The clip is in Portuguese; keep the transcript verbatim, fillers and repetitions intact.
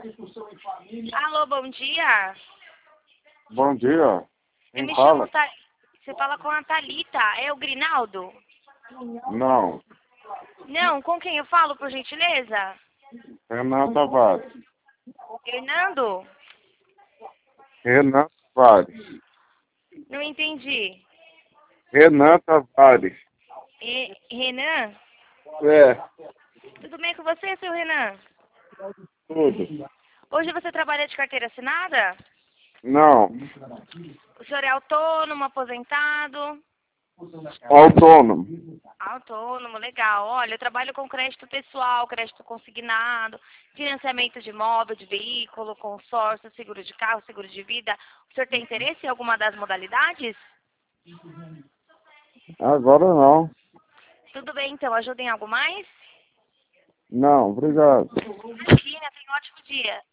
Alô, bom dia. Bom dia. Eu Quem me fala? chamo Tha... Você fala com a Thalita. É o Grinaldo? Não. Não, com quem eu falo, por gentileza? Renan Tavares. Hernando? Renan Tavares. Não entendi. Renan Tavares. E... Renan? É, Tudo bem com você, seu Renan? tudo. Hoje você trabalha de carteira assinada? Não. O senhor é autônomo, aposentado? Autônomo. Autônomo, legal. Olha, eu trabalho com crédito pessoal, crédito consignado, financiamento de imóvel, de veículo, consórcio, seguro de carro, seguro de vida. O senhor tem interesse em alguma das modalidades? Agora não. Tudo bem, então. Ajuda em algo mais? Não, obrigado. Imagina, tenha um ótimo dia.